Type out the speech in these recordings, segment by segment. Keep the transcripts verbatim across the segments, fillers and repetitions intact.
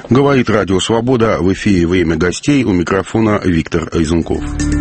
Говорит Радио Свобода, в эфире «Время гостей», у микрофона Виктор Айзенков.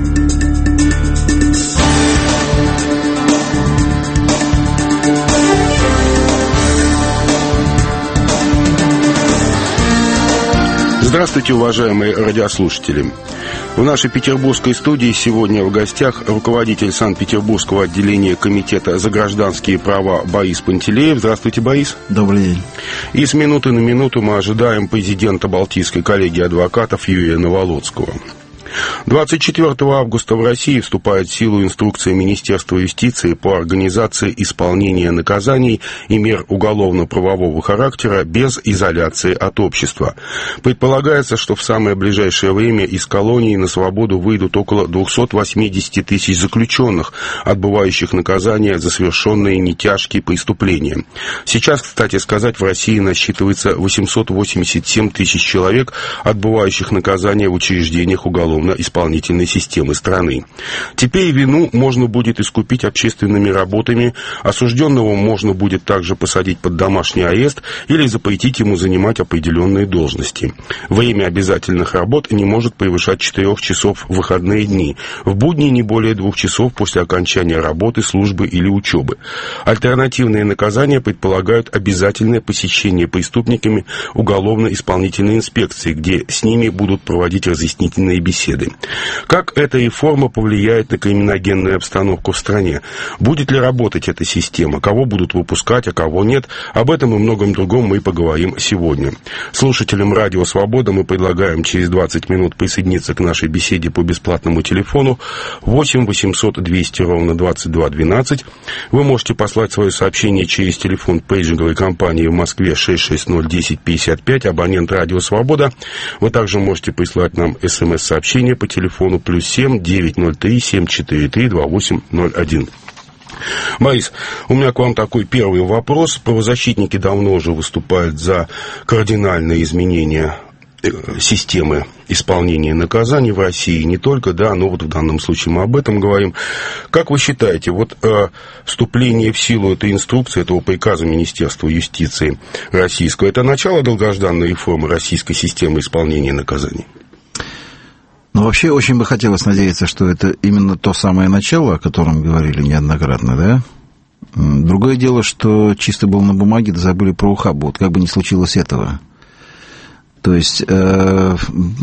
Здравствуйте, уважаемые радиослушатели. В нашей петербургской студии сегодня в гостях руководитель Санкт-Петербургского отделения Комитета за гражданские права Борис Пантелеев. Здравствуйте, Борис. Добрый день. И с минуты на минуту мы ожидаем президента Балтийской коллегии адвокатов Юрия Наволоцкого. двадцать четвёртого августа в России вступает в силу инструкция Министерства юстиции по организации исполнения наказаний и мер уголовно-правового характера без изоляции от общества. Предполагается, что в самое ближайшее время из колонии на свободу выйдут около двести восемьдесят тысяч заключенных, отбывающих наказания за совершенные нетяжкие преступления. Сейчас, кстати сказать, в России насчитывается восемьсот восемьдесят семь тысяч человек, отбывающих наказания в учреждениях уголовного исполнительной системы страны. Теперь вину можно будет искупить общественными работами, осужденного можно будет также посадить под домашний арест или запретить ему занимать определенные должности. Время обязательных работ не может превышать четырех часов в выходные дни, в будни не более двух часов после окончания работы, службы или учебы. Альтернативные наказания предполагают обязательное посещение преступниками уголовно-исполнительной инспекции, где с ними будут проводить разъяснительные беседы. Как эта реформа повлияет на криминогенную обстановку в стране? Будет ли работать эта система? Кого будут выпускать, а кого нет? Об этом и многом другом мы поговорим сегодня. Слушателям Радио Свобода мы предлагаем через двадцать минут присоединиться к нашей беседе по бесплатному телефону восемь восемьсот двести ровно двадцать два двенадцать. Вы можете послать свое сообщение через телефон пейджинговой компании в Москве шесть шесть ноль десять пятьдесят пять, абонент Радио Свобода. Вы также можете прислать нам смс-сообщение по телефону плюс семь девятьсот три семь четыре три два восемь ноль один. Борис, у меня к вам такой первый вопрос. Правозащитники давно уже выступают за кардинальные изменения системы исполнения наказаний в России, не только, да, но вот в данном случае мы об этом говорим. Как вы считаете, вот э, вступление в силу этой инструкции, этого приказа Министерства юстиции российского, это начало долгожданной реформы российской системы исполнения наказаний? Ну, вообще, очень бы хотелось надеяться, что это именно то самое начало, о котором говорили неоднократно, да? Другое дело, что чисто было на бумаге, да забыли про ухабу. Вот как бы не случилось этого. То есть, э,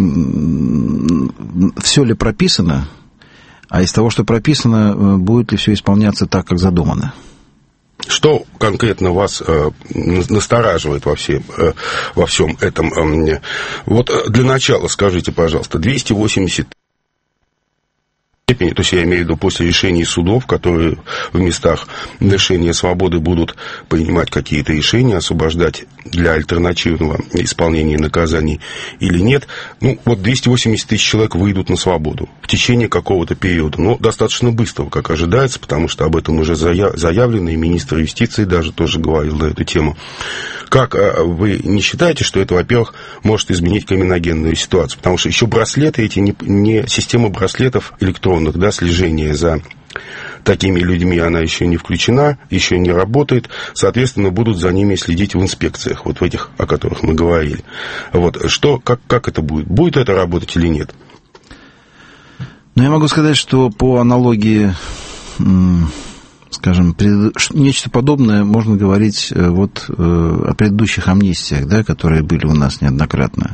все ли прописано, а из того, что прописано, будет ли все исполняться так, как задумано? Что конкретно вас э, настораживает во, все, э, во всем этом? Э, вот для начала скажите, пожалуйста, двести восемьдесят степени, то есть я имею в виду после решений судов, которые в местах лишения свободы будут принимать какие-то решения, освобождать для альтернативного исполнения наказаний или нет. Ну, вот двести восемьдесят тысяч человек выйдут на свободу в течение какого-то периода. Но достаточно быстро, как ожидается, потому что об этом уже заявлено, и министр юстиции даже тоже говорил на эту тему. Как вы не считаете, что это, во-первых, может изменить криминогенную ситуацию? Потому что еще браслеты эти, не, не система браслетов электронных, да, слежения за такими людьми, она еще не включена, еще не работает. Соответственно, будут за ними следить в инспекциях, вот в этих, о которых мы говорили. Вот, что, как, как это будет? Будет это работать или нет? Ну, я могу сказать, что по аналогии, скажем, нечто подобное можно говорить вот о предыдущих амнистиях, да, которые были у нас неоднократно.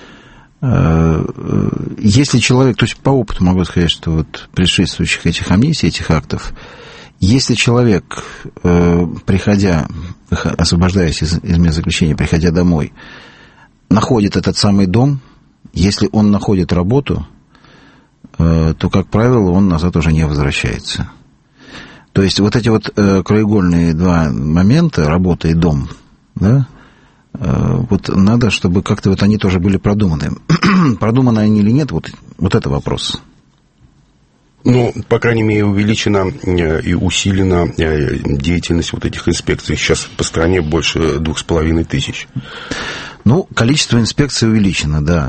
Если человек, то есть по опыту могу сказать, что вот предшествующих этих амнистий, этих актов, если человек, приходя, освобождаясь из, из мест заключения, приходя домой, находит этот самый дом, если он находит работу, то, как правило, он назад уже не возвращается. То есть вот эти вот краеугольные два момента, работа и дом, да, вот надо, чтобы как-то вот они тоже были продуманы. Продуманы они или нет, вот, вот это вопрос. Ну, по крайней мере, увеличена и усилена деятельность вот этих инспекций. Сейчас по стране больше двух с половиной тысяч. Ну, количество инспекций увеличено, да.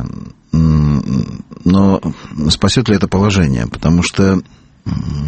Но спасет ли это положение? Потому что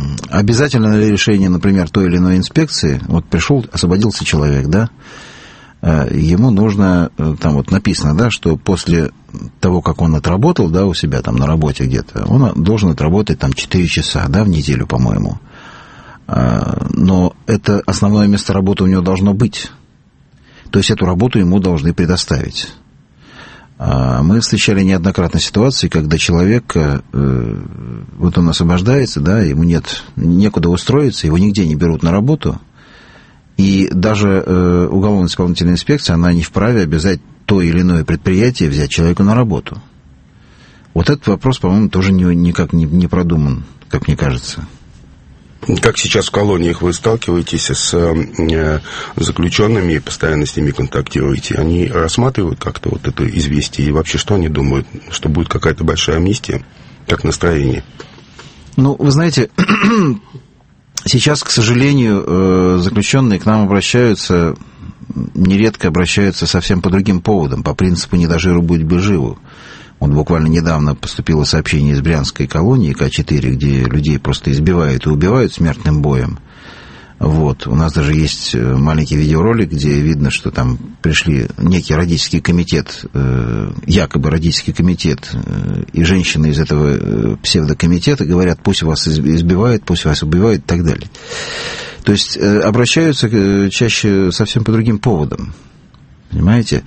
обязательно ли решение, например, той или иной инспекции, вот пришел, освободился человек, да, ему нужно, там вот написано, да, что после того, как он отработал, да, у себя там на работе где-то, он должен отработать там четыре часа, да, в неделю, по-моему. Но это основное место работы у него должно быть. То есть эту работу ему должны предоставить. Мы встречали неоднократно ситуации, когда человек, вот он освобождается, да, ему нет, некуда устроиться, его нигде не берут на работу, и даже уголовно-исполнительная инспекция, она не вправе обязать то или иное предприятие взять человека на работу. Вот этот вопрос, по-моему, тоже никак не продуман, как мне кажется. Как сейчас в колониях вы сталкиваетесь с э, заключенными и постоянно с ними контактируете? Они рассматривают как-то вот это известие? И вообще, что они думают? Что будет какая-то большая амнистия? Как настроение? Ну, вы знаете, сейчас, к сожалению, заключенные к нам обращаются, нередко обращаются совсем по другим поводам, по принципу «не до жиру, будь бы живу». Вот буквально недавно поступило сообщение из Брянской колонии К четыре, где людей просто избивают и убивают смертным боем. Вот. У нас даже есть маленький видеоролик, где видно, что там пришли некий родительский комитет, якобы родительский комитет, и женщины из этого псевдокомитета говорят, пусть вас избивают, пусть вас убивают и так далее. То есть обращаются чаще совсем по другим поводам. Понимаете?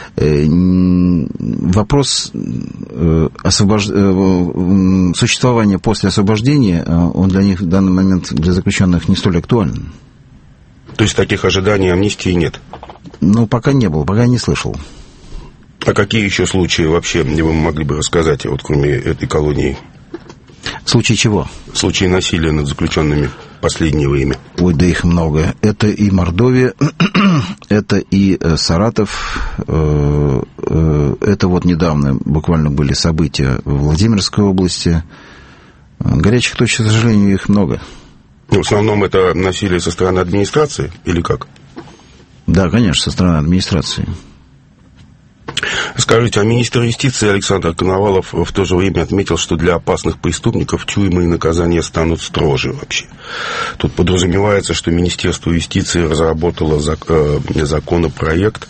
Вопрос освобож... существования после освобождения, он для них в данный момент, для заключенных, не столь актуален. То есть таких ожиданий амнистии нет? Ну, пока не было, пока не слышал. А какие еще случаи вообще вы могли бы рассказать, вот кроме этой колонии? Случаи чего? Случаи насилия над заключенными в последнее время. Ой, да их много. Это и Мордовия, это и Саратов, это вот недавно буквально были события в Владимирской области. Горячих точек, к сожалению, их много. В основном это насилие со стороны администрации или как? Да, конечно, со стороны администрации. Скажите, а министр юстиции Александр Коновалов в то же время отметил, что для опасных преступников тюрьмы и наказания станут строже вообще. Тут подразумевается, что Министерство юстиции разработало законопроект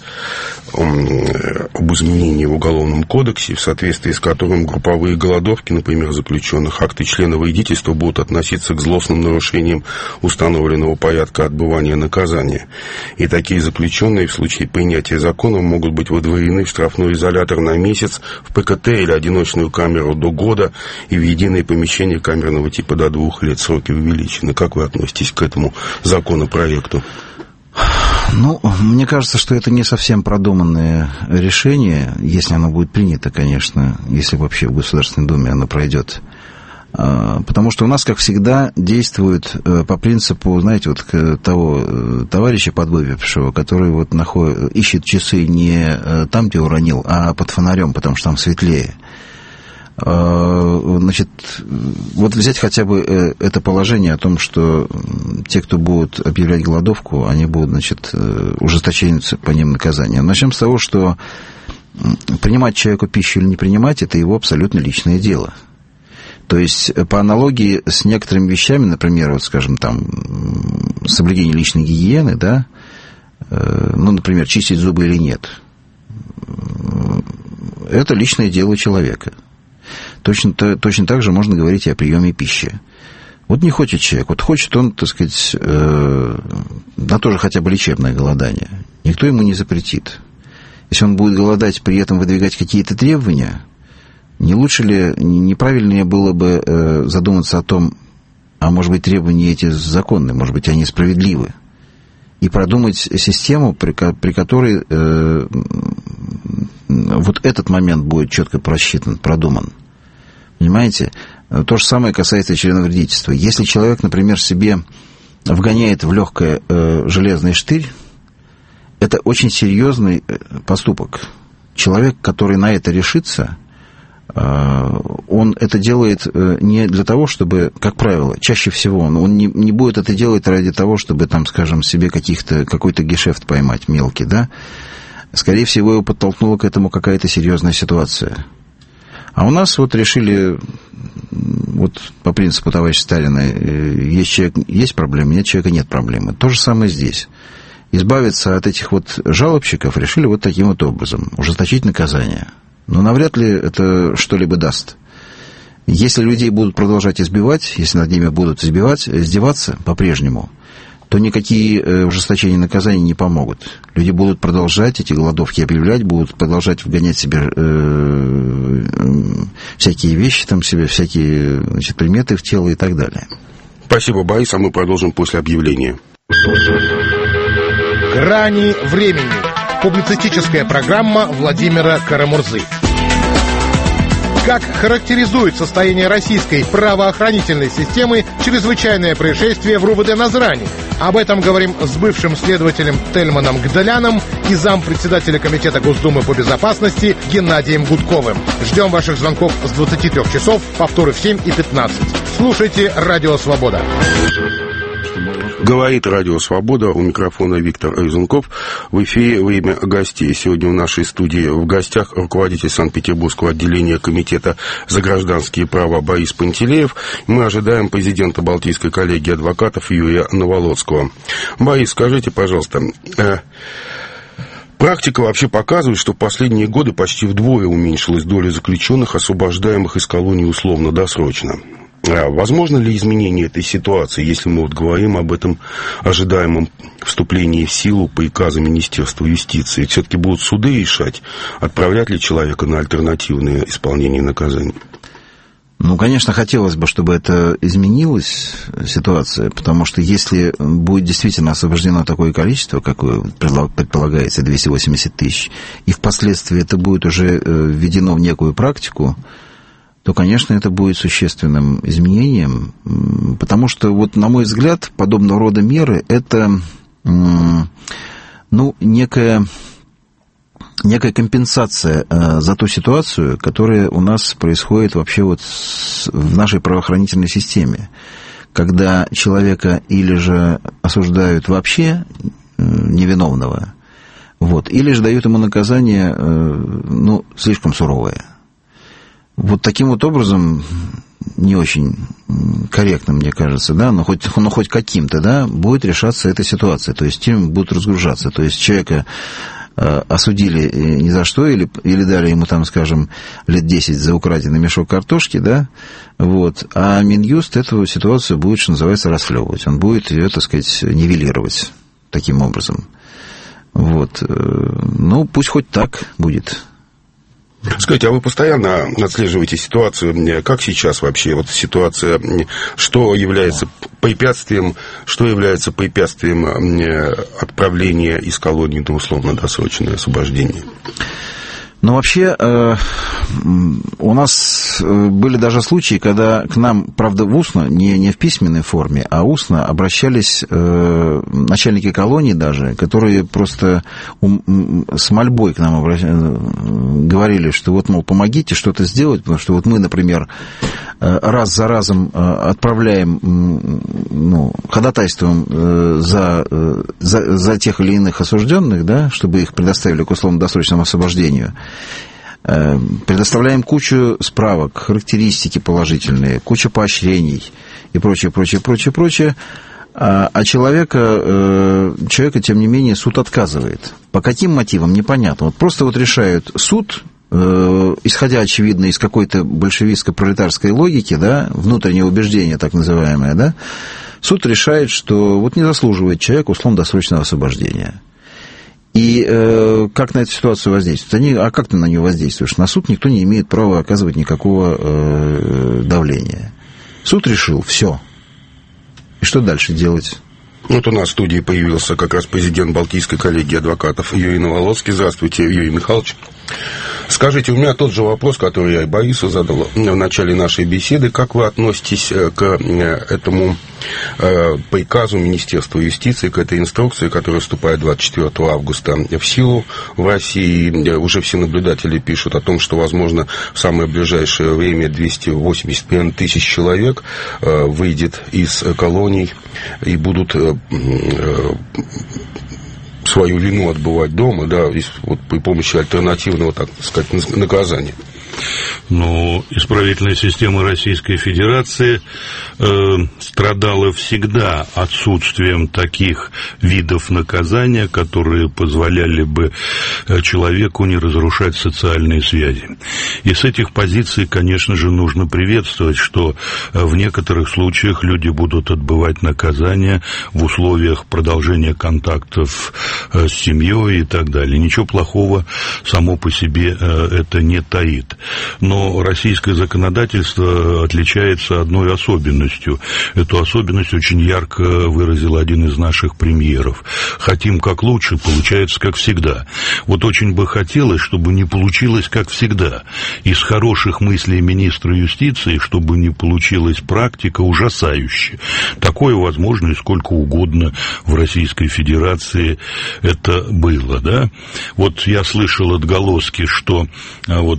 об изменении в Уголовном кодексе, в соответствии с которым групповые голодовки, например, заключенных, акты членовредительства будут относиться к злостным нарушениям установленного порядка отбывания наказания. И такие заключенные в случае принятия закона могут быть выдворены в штрафной изолятор на месяц, в ПКТ или одиночную камеру до года и в единое помещение камерного типа до двух лет. Сроки увеличены. Как вы относитесь к этому законопроекту? Ну, мне кажется, что это не совсем продуманное решение, если оно будет принято, конечно, если вообще в Государственной Думе оно пройдет. Потому что у нас, как всегда, действует по принципу, знаете, вот того товарища подвыпившего, который вот находит, ищет часы не там, где уронил, а под фонарем, потому что там светлее. Значит, вот взять хотя бы это положение о том, что те, кто будут объявлять голодовку, они будут, значит, ужесточаться по ним наказание. Начнем с того, что принимать человеку пищу или не принимать, это его абсолютно личное дело. То есть, по аналогии с некоторыми вещами, например, вот, скажем, там, соблюдение личной гигиены, да, ну, например, чистить зубы или нет, это личное дело человека. Точно, точно так же можно говорить и о приеме пищи. Вот не хочет человек, вот хочет он, так сказать, на тоже хотя бы лечебное голодание. Никто ему не запретит. Если он будет голодать, при этом выдвигать какие-то требования, не лучше ли, неправильнее было бы задуматься о том, а может быть, требования эти законны, может быть, они справедливы, и продумать систему, при, при которой э, вот этот момент будет четко просчитан, продуман. Понимаете? То же самое касается членовредительства. Если человек, например, себе вгоняет в легкое э, железный штырь, это очень серьезный поступок. Человек, который на это решится, он это делает не для того, чтобы, как правило, чаще всего он, он не, не будет это делать ради того, чтобы, там, скажем, себе каких-то, какой-то гешефт поймать мелкий, да. Скорее всего, его подтолкнула к этому какая-то серьезная ситуация. А у нас вот решили, вот по принципу товарища Сталина, есть человек, есть проблема, нет человека, нет проблемы. То же самое здесь. избавиться от этих вот жалобщиков решили вот таким вот образом, ужесточить наказание. Но навряд ли это что-либо даст. Если людей будут продолжать избивать, если над ними будут избивать, издеваться по-прежнему, то никакие ужесточения наказаний не помогут. Люди будут продолжать эти голодовки объявлять, будут продолжать вгонять себе э, всякие вещи, там себе всякие, значит, предметы в тело и так далее. Спасибо, Борис, а мы продолжим после объявления. «Грани времени». Публицистическая программа Владимира Карамурзы. Как характеризует состояние российской правоохранительной системы чрезвычайное происшествие в РУВД Назрани? Об этом говорим с бывшим следователем Тельманом Гдаляном и зампредседателя Комитета Госдумы по безопасности Геннадием Гудковым. Ждем ваших звонков с двадцати трёх часов, повторы в семь и пятнадцать. Слушайте «Радио Свобода». Говорит «Радио Свобода», у микрофона Виктор Разумков. В эфире «Время гостей». Сегодня в нашей студии в гостях руководитель Санкт-Петербургского отделения Комитета за гражданские права Борис Пантелеев. Мы ожидаем президента Балтийской коллегии адвокатов Юрия Наволоцкого. Борис, скажите, пожалуйста, э, практика вообще показывает, что в последние годы почти вдвое уменьшилась доля заключенных, освобождаемых из колонии условно-досрочно. Возможно ли изменение этой ситуации, если мы вот говорим об этом ожидаемом вступлении в силу приказа Министерства юстиции? Все-таки будут суды решать, отправлять ли человека на альтернативное исполнение наказания? Ну, конечно, хотелось бы, чтобы это изменилась ситуация, потому что если будет действительно освобождено такое количество, какое предполагается, двести восемьдесят тысяч, и впоследствии это будет уже введено в некую практику, то, конечно, это будет существенным изменением, потому что, вот, на мой взгляд, подобного рода меры – это, ну, некая, некая компенсация за ту ситуацию, которая у нас происходит вообще вот в нашей правоохранительной системе, когда человека или же осуждают вообще невиновного, вот, или же дают ему наказание, ну, слишком суровое. Вот таким вот образом, не очень корректно, мне кажется, да, но хоть, но хоть каким-то, да, будет решаться эта ситуация, то есть тем будут разгружаться, то есть человека э, осудили ни за что, или, или дали ему, там, скажем, лет десять за украденный мешок картошки, да, вот, а Минюст эту ситуацию будет, что называется, расхлебывать, он будет ее, так сказать, нивелировать таким образом, вот, э, ну, пусть хоть так будет. Скажите, а вы постоянно отслеживаете ситуацию, как сейчас вообще, вот ситуация, что является препятствием, что является препятствием отправления из колонии на условно-досрочное освобождение? Ну, вообще, э, у нас были даже случаи, когда к нам, правда, в устно, не, не в письменной форме, а устно обращались э, начальники колонии даже, которые просто ум, с мольбой к нам обращ... говорили, что вот, мол, помогите что-то сделать, потому что вот мы, например, раз за разом отправляем, ну, ходатайствуем за, за, за тех или иных осужденных, да, чтобы их предоставили к условно-досрочному освобождению. Предоставляем кучу справок, характеристики положительные, куча поощрений и прочее, прочее, прочее, прочее. А человека, человека, тем не менее, суд отказывает. По каким мотивам, непонятно. Вот просто вот решают суд, исходя, очевидно, из какой-то большевистско-пролетарской логики, да, внутреннее убеждение, так называемое, да, суд решает, что вот не заслуживает человек условно-досрочного освобождения. И э, как на эту ситуацию воздействуют? Они, а как ты на нее воздействуешь? На суд никто не имеет права оказывать никакого э, давления. Суд решил, все. И что дальше делать? Вот у нас в студии появился как раз президент Балтийской коллегии адвокатов Юрий Наволоцкий. Здравствуйте, Юрий Михайлович. Скажите, у меня тот же вопрос, который я и Борису задал в начале нашей беседы. Как вы относитесь к этому приказу Министерства юстиции, к этой инструкции, которая вступает двадцать четвёртого августа в силу в России? Уже все наблюдатели пишут о том, что, возможно, в самое ближайшее время двести восемьдесят тысяч человек выйдет из колоний и будут свою вину отбывать дома, да, вот при помощи альтернативного, так сказать, наказания. Но исправительная система Российской Федерации э, страдала всегда отсутствием таких видов наказания, которые позволяли бы человеку не разрушать социальные связи. И с этих позиций, конечно же, нужно приветствовать, что в некоторых случаях люди будут отбывать наказание в условиях продолжения контактов с семьей и так далее. Ничего плохого само по себе это не таит. Но российское законодательство отличается одной особенностью. Эту особенность очень ярко выразил один из наших премьеров. Хотим как лучше, получается как всегда. Вот очень бы хотелось, чтобы не получилось как всегда. Из хороших мыслей министра юстиции, чтобы не получилась практика ужасающая. Такое возможно и сколько угодно в Российской Федерации это было, да? Вот я слышал отголоски, что вот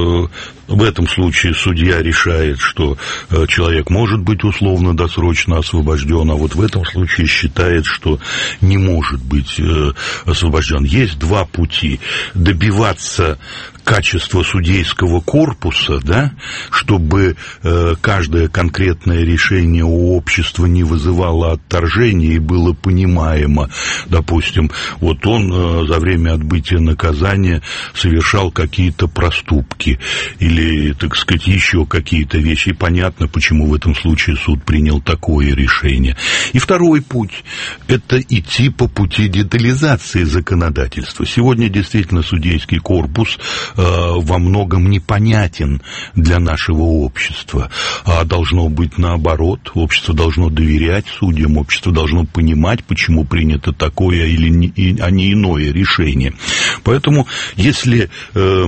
в этом случае судья решает, что человек может быть условно-досрочно освобожден, а вот в этом случае считает, что не может быть освобожден. Есть два пути. Добиваться качества судейского корпуса, да, чтобы э, каждое конкретное решение у общества не вызывало отторжения и было понимаемо. Допустим, вот он э, за время отбытия наказания совершал какие-то проступки или, так сказать, еще какие-то вещи. И понятно, почему в этом случае суд принял такое решение. И второй путь – это идти по пути детализации законодательства. Сегодня действительно судейский корпус во многом непонятен для нашего общества, а должно быть наоборот. Общество должно доверять судьям, общество должно понимать, почему принято такое или не, а не иное решение. Поэтому, если э,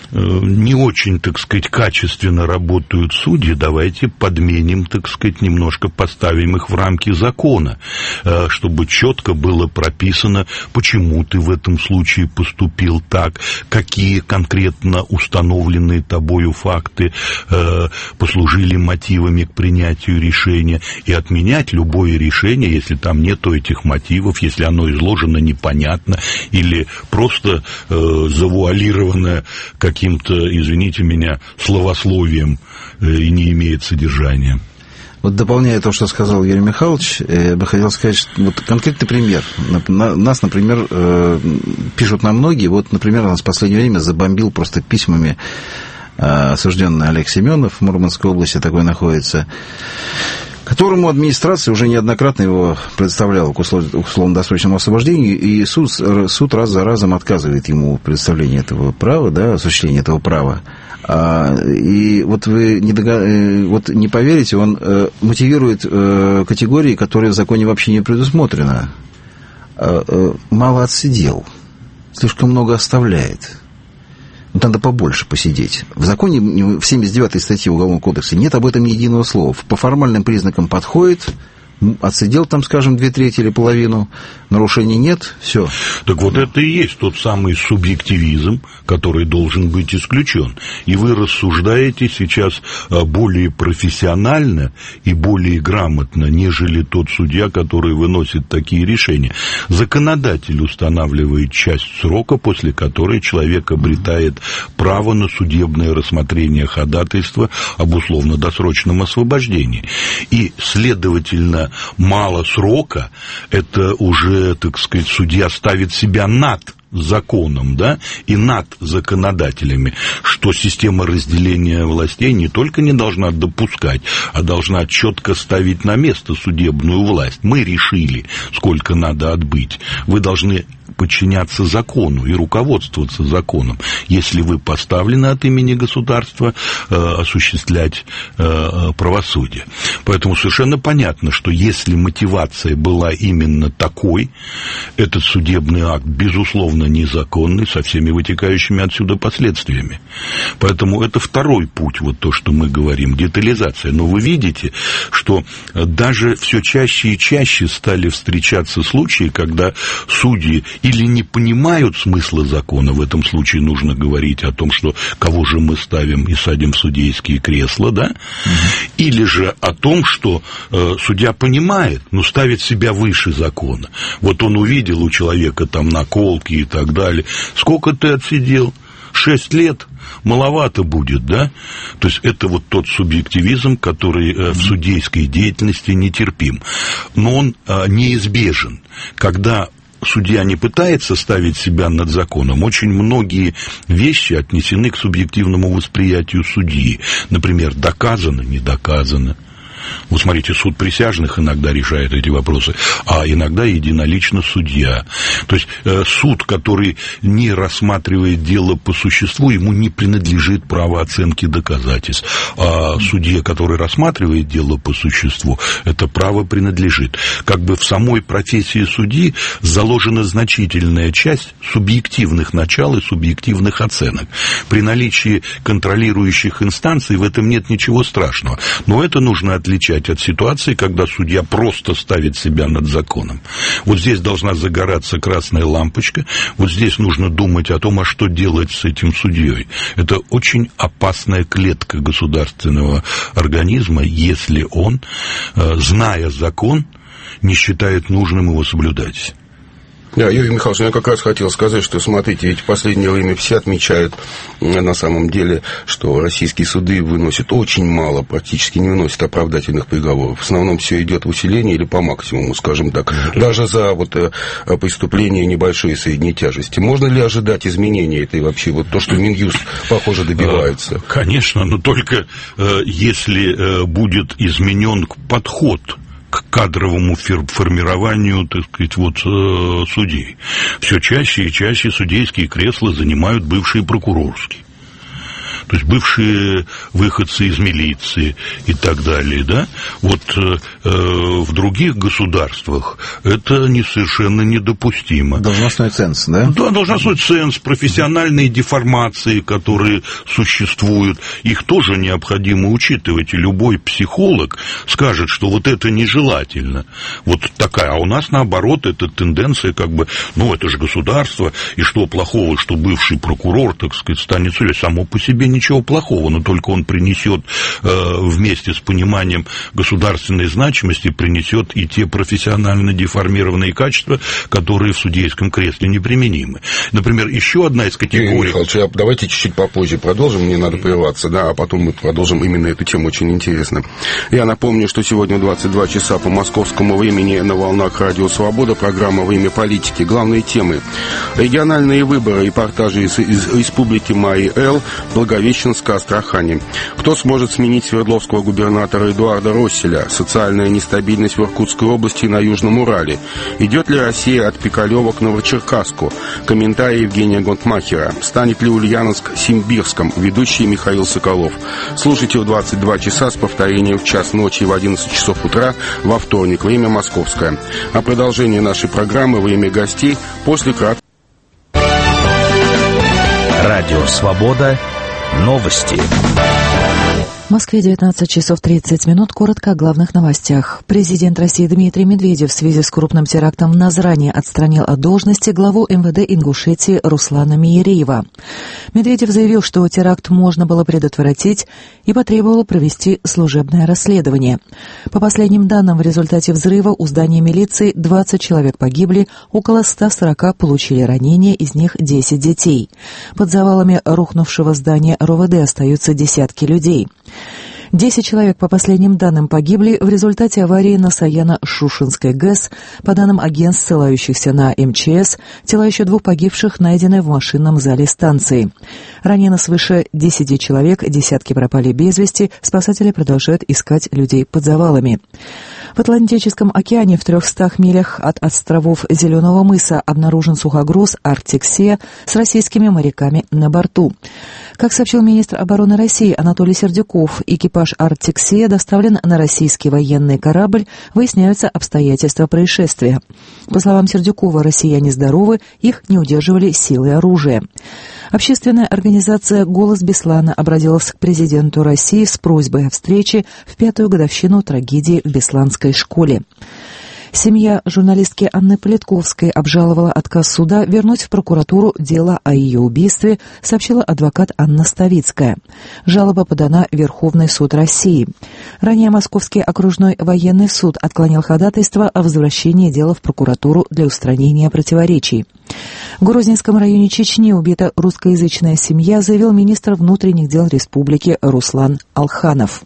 не очень, так сказать, качественно работают судьи, давайте подменим, так сказать, немножко поставим их в рамки закона, чтобы четко было прописано, почему ты в этом случае поступил так, какие конкретно установленные тобою факты послужили мотивами к принятию решения, и отменять любое решение, если там нету этих мотивов, если оно изложено непонятно или просто завуалировано как каким-то, извините меня, словословием и не имеет содержания. Вот дополняя то, что сказал Юрий Михайлович, я бы хотел сказать, что вот конкретный пример. Нас, например, пишут нам многие, вот, например, нас в последнее время забомбил просто письмами осужденный Олег Семенов, в Мурманской области такой находится, которому администрация уже неоднократно его предоставляла к условно-досрочному освобождению, и суд, суд раз за разом отказывает ему в предоставлении этого права, да, осуществлении этого права. А, и вот вы не, догад... вот не поверите, он э, мотивирует э, категории, которые в законе вообще не предусмотрены. Э, э, мало отсидел, слишком много оставляет. Надо побольше посидеть. В законе, в семьдесят девятой статье Уголовного кодекса нет об этом ни единого слова. По формальным признакам подходит, отсидел там, скажем, две трети или половину, нарушений нет, все. Так вот это и есть тот самый субъективизм, который должен быть исключен. И вы рассуждаете сейчас более профессионально и более грамотно, нежели тот судья, который выносит такие решения. Законодатель устанавливает часть срока, после которой человек обретает право на судебное рассмотрение ходатайства об условно-досрочном освобождении. И, следовательно, мало срока, это уже, так сказать, судья ставит себя над законом, да, и над законодателями, что система разделения властей не только не должна допускать, а должна четко ставить на место судебную власть. Мы решили, сколько надо отбыть. Вы должны подчиняться закону и руководствоваться законом, если вы поставлены от имени государства э, осуществлять э, правосудие. Поэтому совершенно понятно, что если мотивация была именно такой, этот судебный акт, безусловно, незаконный, со всеми вытекающими отсюда последствиями. Поэтому это второй путь, вот то, что мы говорим, детализация. Но вы видите, что даже все чаще и чаще стали встречаться случаи, когда судьи или не понимают смысла закона, в этом случае нужно говорить о том, что кого же мы ставим и садим в судейские кресла, да, угу. Или же о том, что э, судья понимает, но ставит себя выше закона. Вот он увидел у человека там наколки и так далее. Сколько ты отсидел? Шесть лет? маловато будет, да? То есть это вот тот субъективизм, который в судейской деятельности нетерпим. Но он неизбежен. Когда судья не пытается ставить себя над законом, очень многие вещи отнесены к субъективному восприятию судьи. Например, доказано, не доказано. Вот смотрите, суд присяжных иногда решает эти вопросы, а иногда единолично судья. То есть э, суд, который не рассматривает дело по существу, ему не принадлежит право оценки доказательств. А судье, который рассматривает дело по существу, это право принадлежит. Как бы в самой профессии судьи заложена значительная часть субъективных начал и субъективных оценок. При наличии контролирующих инстанций в этом нет ничего страшного. Но это нужно отличать отличать от ситуации, когда судья просто ставит себя над законом. Вот здесь должна загораться красная лампочка, вот здесь нужно думать о том, а что делать с этим судьей. Это очень опасная клетка государственного организма, если он, зная закон, не считает нужным его соблюдать. Да, Юрий Михайлович, я как раз хотел сказать, что, смотрите, ведь в последнее время все отмечают, на самом деле, что российские суды выносят очень мало, практически не выносят оправдательных приговоров. В основном все идет в усиление или по максимуму, скажем так, даже за вот преступления небольшой и средней тяжести. Можно ли ожидать изменения этой вообще, вот то, что Минюст, похоже, добивается? Конечно, но только если будет изменен подход к кадровому формированию, так сказать, вот, судей. Все чаще и чаще судейские кресла занимают бывшие прокурорские. То есть бывшие выходцы из милиции и так далее, да? Вот э, в других государствах это не, совершенно недопустимо. Должностной ценз, да? Да, должностной ценз, профессиональные деформации, которые существуют, их тоже необходимо учитывать. И любой психолог скажет, что вот это нежелательно. Вот такая. А у нас, наоборот, эта тенденция, как бы, ну, это же государство, и что плохого, что бывший прокурор, так сказать, станет судьей, само по себе не ничего плохого, но только он принесет э, вместе с пониманием государственной значимости, принесет и те профессионально деформированные качества, которые в судейском кресле неприменимы. Например, еще одна из категорий... Юрий Михайлович, давайте чуть-чуть попозже продолжим, мне надо прерваться, да, а потом мы продолжим именно эту тему, очень интересно. Я напомню, что сегодня двадцать два часа по московскому времени на волнах Радио Свобода, программа «Время политики». Главные темы: региональные выборы, репортажи из, из Республики Марий-Эл, Благовещенска, Астрахани. Кто сможет сменить свердловского губернатора Эдуарда Росселя? Социальная нестабильность в Иркутской области и на Южном Урале. Идет ли Россия от Пикалева к Новочеркасску? Комментарий Евгения Гонтмахера. Станет ли Ульяновск Симбирском? Ведущий Михаил Соколов. Слушайте в двадцать два часа с повторением в час ночи в одиннадцать часов утра во вторник. Время московское. А продолжение нашей программы, время гостей после краткого. Радио «Свобода». Новости. В Москве девятнадцать часов тридцать минут. Коротко о главных новостях. Президент России Дмитрий Медведев в связи с крупным терактом в Назрани отстранил от должности главу эм вэ дэ Ингушетии Руслана Миереева. Медведев заявил, что теракт можно было предотвратить, и потребовал провести служебное расследование. По последним данным, в результате взрыва у здания милиции двадцать человек погибли, около ста сорока получили ранения, из них десять детей. Под завалами рухнувшего здания эр о вэ дэ остаются десятки людей. Десять человек, по последним данным, погибли в результате аварии на Саяно-Шушенской ГЭС. По данным агентств, ссылающихся на эм че эс, тела еще двух погибших найдены в машинном зале станции. Ранено свыше десяти человек, десятки пропали без вести, спасатели продолжают искать людей под завалами. В Атлантическом океане в трехстах милях от островов Зеленого мыса обнаружен сухогруз «Арктик Сия» с российскими моряками на борту. Как сообщил министр обороны России Анатолий Сердюков, экипаж «Арктик Сия» доставлен на российский военный корабль, выясняются обстоятельства происшествия. По словам Сердюкова, россияне здоровы, их не удерживали силы оружия. Общественная организация «Голос Беслана» обратилась к президенту России с просьбой о встрече в пятую годовщину трагедии в Бесланской школе. Семья журналистки Анны Политковской обжаловала отказ суда вернуть в прокуратуру дело о ее убийстве, сообщила адвокат Анна Ставицкая. Жалоба подана в Верховный суд России. Ранее Московский окружной военный суд отклонил ходатайство о возвращении дела в прокуратуру для устранения противоречий. В Грозненском районе Чечни убита русскоязычная семья, заявил министр внутренних дел республики Руслан Алханов.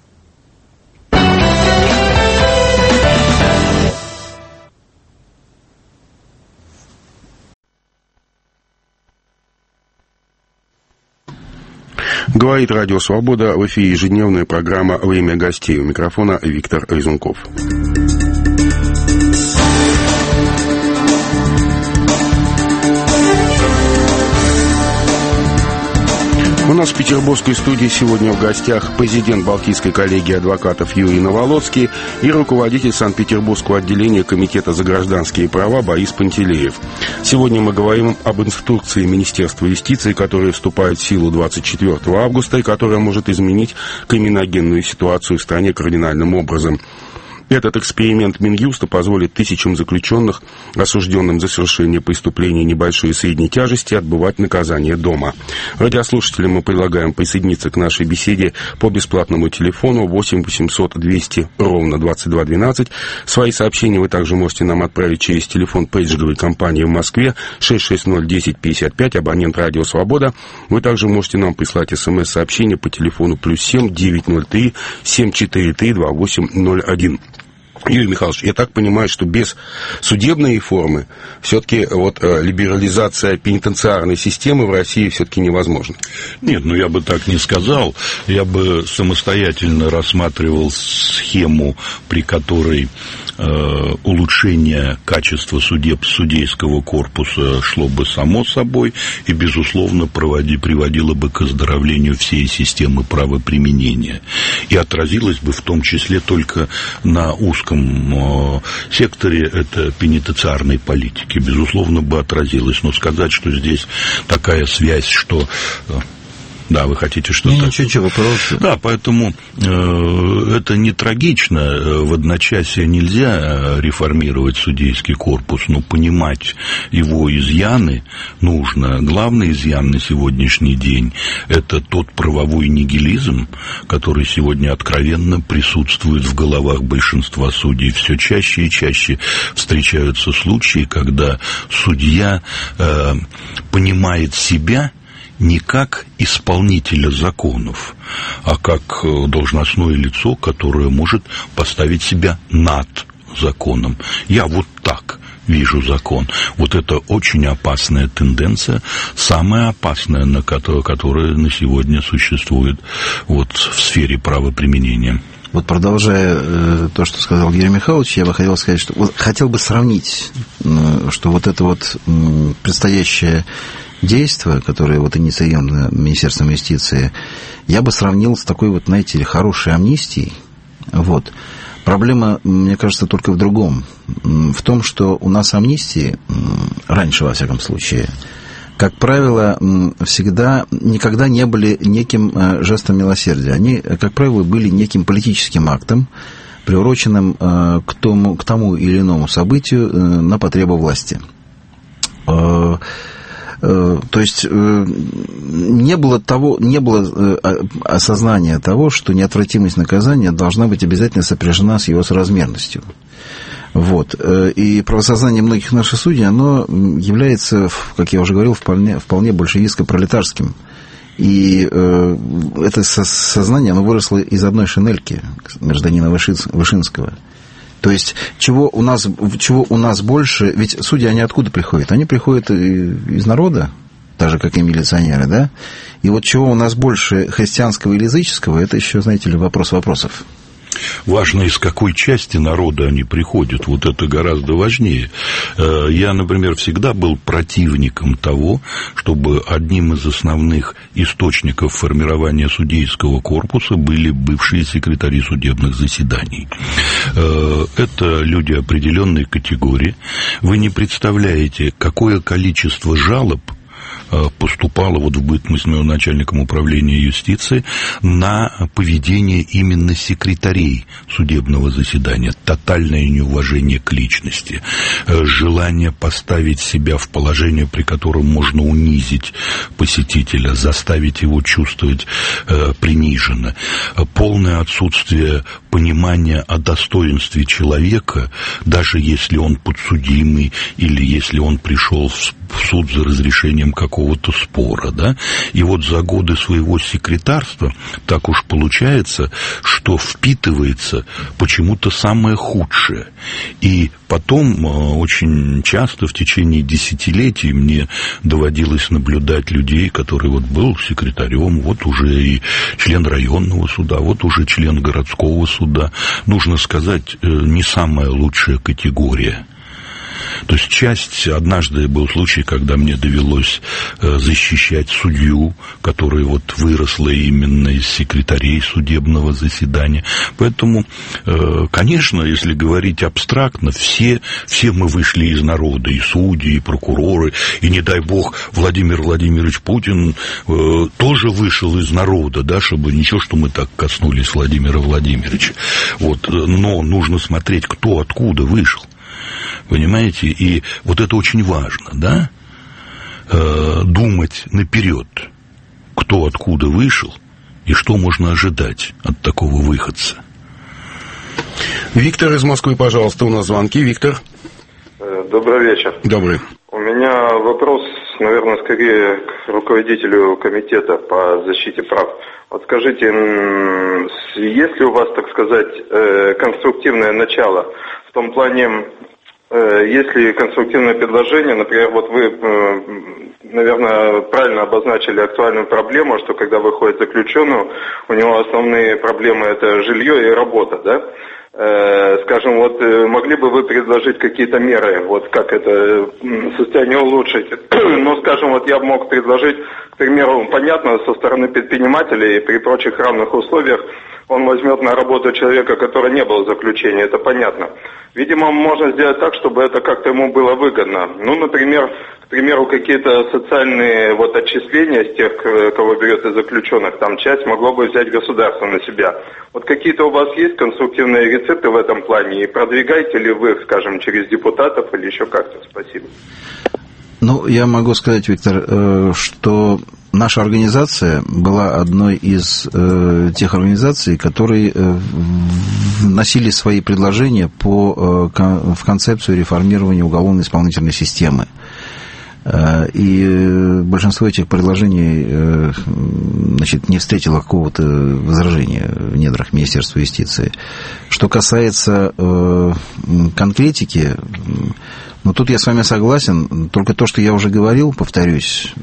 Говорит Радио Свобода, в эфире ежедневная программа «Время гостей». У микрофона Виктор Резунков. У нас в петербургской студии сегодня в гостях президент Балтийской коллегии адвокатов Юрий Наволоцкий и руководитель Санкт-Петербургского отделения Комитета за гражданские права Борис Пантелеев. Сегодня мы говорим об инструкции Министерства юстиции, которая вступает в силу двадцать четвёртого августа и которая может изменить криминогенную ситуацию в стране кардинальным образом. Этот эксперимент Минюста позволит тысячам заключенных, осужденным за совершение преступлений небольшой и средней тяжести, отбывать наказание дома. Радиослушателям мы предлагаем присоединиться к нашей беседе по бесплатному телефону восемь восемьсот двести ровно двадцать два двенадцать. Свои сообщения вы также можете нам отправить через телефон пейджеровой компании в Москве шесть шесть ноль десять пятьдесят пять, абонент Радио Свобода. Вы также можете нам прислать смс-сообщение по телефону плюс семь девятьсот три семь четыре три два восемь ноль один. Юрий Михайлович, я так понимаю, что без судебной реформы все-таки вот либерализация пенитенциарной системы в России все-таки невозможна. Нет, ну я бы так не сказал. Я бы самостоятельно рассматривал схему, при которой э, улучшение качества судеб, судейского корпуса шло бы само собой и, безусловно, проводи, приводило бы к оздоровлению всей системы правоприменения. И отразилось бы в том числе только на узком секторе это пенитенциарной политики, безусловно, бы отразилось. Но сказать, что здесь такая связь, что... Да, вы хотите что-то... Не, ничего, ничего, вопрос. Да, поэтому э, это не трагично. В одночасье нельзя реформировать судейский корпус, но понимать его изъяны нужно. Главный изъян на сегодняшний день – это тот правовой нигилизм, который сегодня откровенно присутствует в головах большинства судей. Все чаще и чаще встречаются случаи, когда судья э, понимает себя не как исполнителя законов, а как должностное лицо, которое может поставить себя над законом. Я вот так вижу закон. Вот это очень опасная тенденция, самая опасная, на которую, которая на сегодня существует вот в сфере правоприменения. Вот продолжая э, то, что сказал Юрий Михайлович, я бы хотел сказать, что вот, хотел бы сравнить, э, что вот это вот э, предстоящее действие, которое вот инициировано Министерством юстиции, я бы сравнил с такой вот, знаете ли, хорошей амнистией. Вот. Проблема, мне кажется, только в другом. В том, что у нас амнистии, раньше, во всяком случае, как правило, всегда, никогда не были неким жестом милосердия. Они, как правило, были неким политическим актом, приуроченным к тому, к тому или иному событию на потребу власти. То есть не было того, не было осознания того, что неотвратимость наказания должна быть обязательно сопряжена с его соразмерностью. Вот. И правосознание многих наших судей, оно является, как я уже говорил, вполне, вполне большевистско-пролетарским. И это сознание, оно выросло из одной шинельки гражданина Вышинского. То есть, чего у нас, чего у нас больше... Ведь судьи, они откуда приходят? Они приходят из народа, так же, как и милиционеры, да? И вот чего у нас больше, христианского или языческого, это еще, знаете ли, вопрос вопросов. Важно, из какой части народа они приходят, вот это гораздо важнее. Я, например, всегда был противником того, чтобы одним из основных источников формирования судейского корпуса были бывшие секретари судебных заседаний. Это люди определенной категории. Вы не представляете, какое количество жалоб поступало вот в бытность моего начальником управления юстиции на поведение именно секретарей судебного заседания. Тотальное неуважение к личности, желание поставить себя в положение, при котором можно унизить посетителя, заставить его чувствовать э, приниженно, полное отсутствие понимания о достоинстве человека, даже если он подсудимый или если он пришел в суд за разрешением какого-то спора, да, и вот за годы своего секретарства так уж получается, что впитывается почему-то самое худшее, и потом очень часто в течение десятилетий мне доводилось наблюдать людей, которые вот был секретарем, вот уже и член районного суда, вот уже член городского суда, нужно сказать, не самая лучшая категория. То есть часть, однажды был случай, когда мне довелось защищать судью, которая вот выросла именно из секретарей судебного заседания. Поэтому, конечно, если говорить абстрактно, все, все мы вышли из народа, и судьи, и прокуроры, и, не дай бог, Владимир Владимирович Путин тоже вышел из народа, да, чтобы ничего, что мы так коснулись Владимира Владимировича. Вот, но нужно смотреть, кто откуда вышел. Понимаете, и вот это очень важно, да, э, думать наперед, кто откуда вышел и что можно ожидать от такого выходца. Виктор из Москвы, пожалуйста, у нас звонки. Виктор. Добрый вечер. Добрый. У меня вопрос, наверное, скорее к руководителю комитета по защите прав. Вот скажите, есть ли у вас, так сказать, конструктивное начало в том плане, если конструктивное предложение, например, вот вы, наверное, правильно обозначили актуальную проблему, что когда выходит заключенный, у него основные проблемы это жилье и работа, да? Скажем, вот могли бы вы предложить какие-то меры, вот как это состояние улучшить? Ну, скажем, вот я мог предложить, к примеру, понятно, со стороны предпринимателей при прочих равных условиях он возьмет на работу человека, который не был в заключении, это понятно. Видимо, можно сделать так, чтобы это как-то ему было выгодно. Ну, например, к примеру, какие-то социальные вот отчисления с тех, кого берет из заключенных, там часть могло бы взять государство на себя. Вот какие-то у вас есть конструктивные рецепты в этом плане? И продвигаете ли вы их, скажем, через депутатов или еще как-то? Спасибо. Ну, я могу сказать, Виктор, что наша организация была одной из э, тех организаций, которые э, вносили свои предложения по, э, кон, в концепцию реформирования уголовно-исполнительной системы. Э, и большинство этих предложений э, значит, не встретило какого-то возражения в недрах Министерства юстиции. Что касается э, конкретики, ну, тут я с вами согласен, только то, что я уже говорил, повторюсь,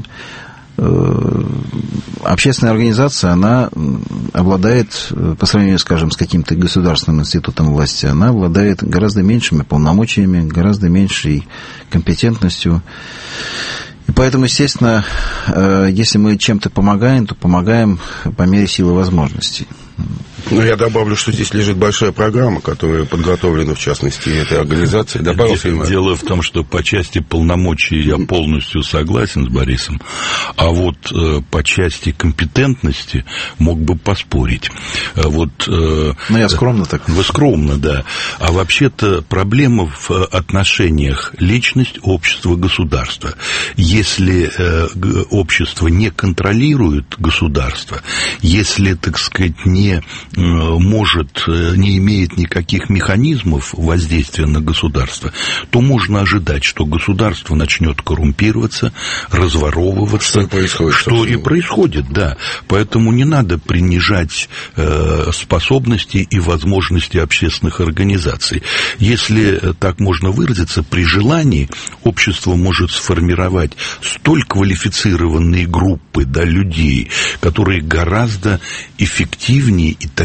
общественная организация, она обладает, по сравнению, скажем, с каким-то государственным институтом власти, она обладает гораздо меньшими полномочиями, гораздо меньшей компетентностью. И поэтому, естественно, если мы чем-то помогаем, то помогаем по мере силы возможностей. Ну, я добавлю, что здесь лежит большая программа, которая подготовлена, в частности, этой организацией. Добавил, Дело, дело в том, что по части полномочий я полностью согласен с Борисом, а вот э, по части компетентности мог бы поспорить. Вот, э, ну, я скромно так. Вы скромно, да. А вообще-то проблема в отношениях личность, общество, государство. Если э, общество не контролирует государство, если, так сказать, не может, не имеет никаких механизмов воздействия на государство, то можно ожидать, что государство начнет коррумпироваться, разворовываться, что, происходит, что и происходит, да. Поэтому не надо принижать э, способности и возможности общественных организаций. Если так можно выразиться, при желании общество может сформировать столь квалифицированные группы, да, людей, которые гораздо эффективнее и так